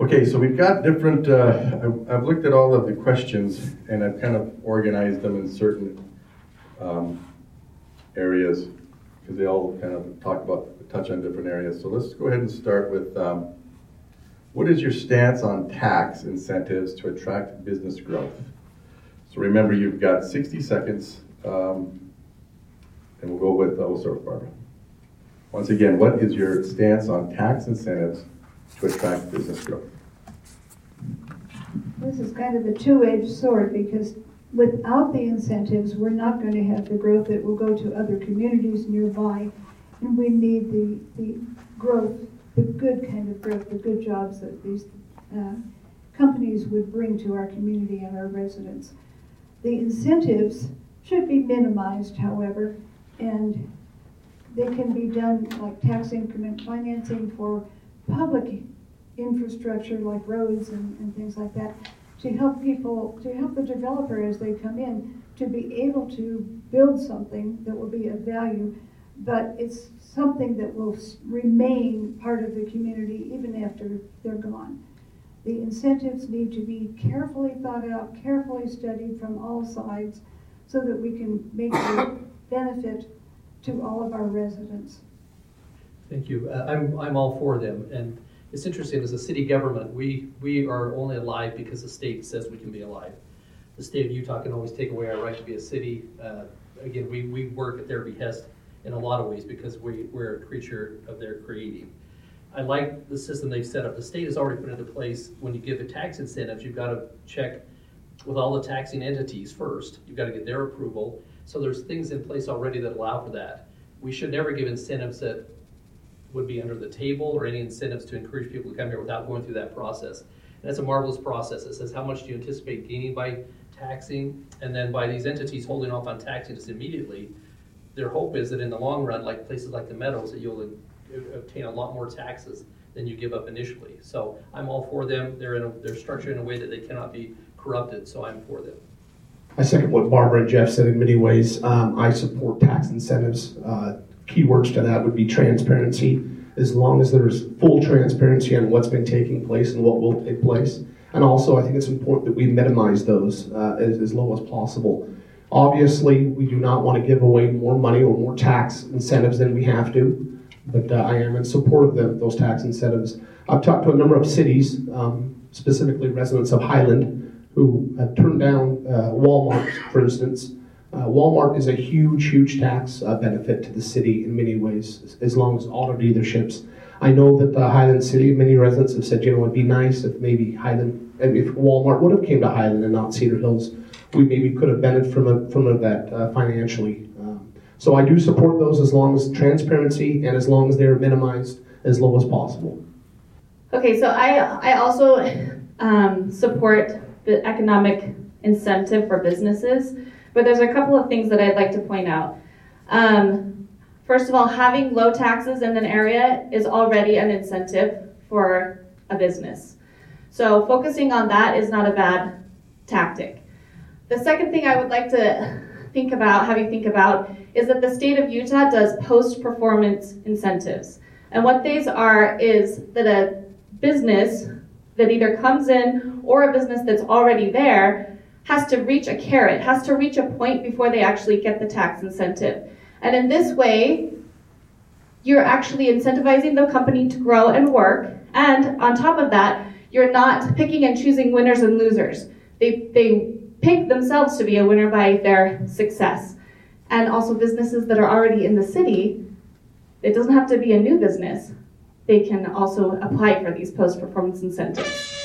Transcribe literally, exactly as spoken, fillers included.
Okay, so we've got different, uh, I've, I've looked at all of the questions and I've kind of organized them in certain um, areas because they all kind of talk about, touch on different areas. So let's go ahead and start with, um, what is your stance on tax incentives to attract business growth? So remember, you've got sixty seconds, um, and we'll go with, uh, we'll start with Barbara. Once again, what is your stance on tax incentives to attract business growth? This is kind of a two-edged sword because without the incentives, we're not going to have the growth that will go to other communities nearby. And we need the, the growth, the good kind of growth, the good jobs that these uh, companies would bring to our community and our residents. The incentives should be minimized, however, and they can be done like tax increment financing for public infrastructure like roads and, and things like that to help people, to help the developer as they come in to be able to build something that will be of value, but it's something that will remain part of the community even after they're gone. The incentives need to be carefully thought out, carefully studied from all sides so that we can make a benefit to all of our residents. Thank you. Uh, I'm, I'm all for them. And it's interesting, as a city government, we, we are only alive because the state says we can be alive. The state of Utah can always take away our right to be a city. Uh, again, we, we work at their behest in a lot of ways because we, we're a creature of their creating. I like the system they've set up. The state has already put into place, when you give the tax incentives, you've got to check with all the taxing entities first. You've got to get their approval. So there's things in place already that allow for that. We should never give incentives that would be under the table or any incentives to encourage people to come here without going through that process. And that's a marvelous process. It says how much do you anticipate gaining by taxing, and then by these entities holding off on taxing us immediately, their hope is that in the long run, like places like the Meadows, that you'll obtain a lot more taxes than you give up initially. So I'm all for them. They're in a, they're structured in a way that they cannot be corrupted, so I'm for them. I second what Barbara and Jeff said in many ways. Um, I support tax incentives. Uh, keywords to that would be transparency. As long as there's full transparency on what's been taking place and what will take place. And also, I think it's important that we minimize those uh, as, as low as possible. Obviously, we do not want to give away more money or more tax incentives than we have to, but uh, I am in support of them, those tax incentives. I've talked to a number of cities, um, specifically residents of Highland, who have turned down uh, Walmart, for instance. Uh, Walmart is a huge, huge tax uh, benefit to the city in many ways, as, as long as auto dealerships. I know that uh, Highland City, many residents have said, you know, it'd be nice if maybe Highland, if Walmart would have came to Highland and not Cedar Hills. We maybe could have benefited from, a, from a, that uh, financially. Um, so I do support those as long as transparency and as long as they're minimized as low as possible. Okay, so I, I also um, support the economic incentive for businesses, but there's a couple of things that I'd like to point out. Um, first of all, having low taxes in an area is already an incentive for a business. So focusing on that is not a bad tactic. The second thing I would like to think about, have you think about, is that the state of Utah does post-performance incentives. And what these are is that a business that either comes in or a business that's already there has to reach a carrot, has to reach a point before they actually get the tax incentive. And in this way, you're actually incentivizing the company to grow and work. And on top of that, you're not picking and choosing winners and losers. They, they pick themselves to be a winner by their success. And also businesses that are already in the city, it doesn't have to be a new business. They can also apply for these post-performance incentives.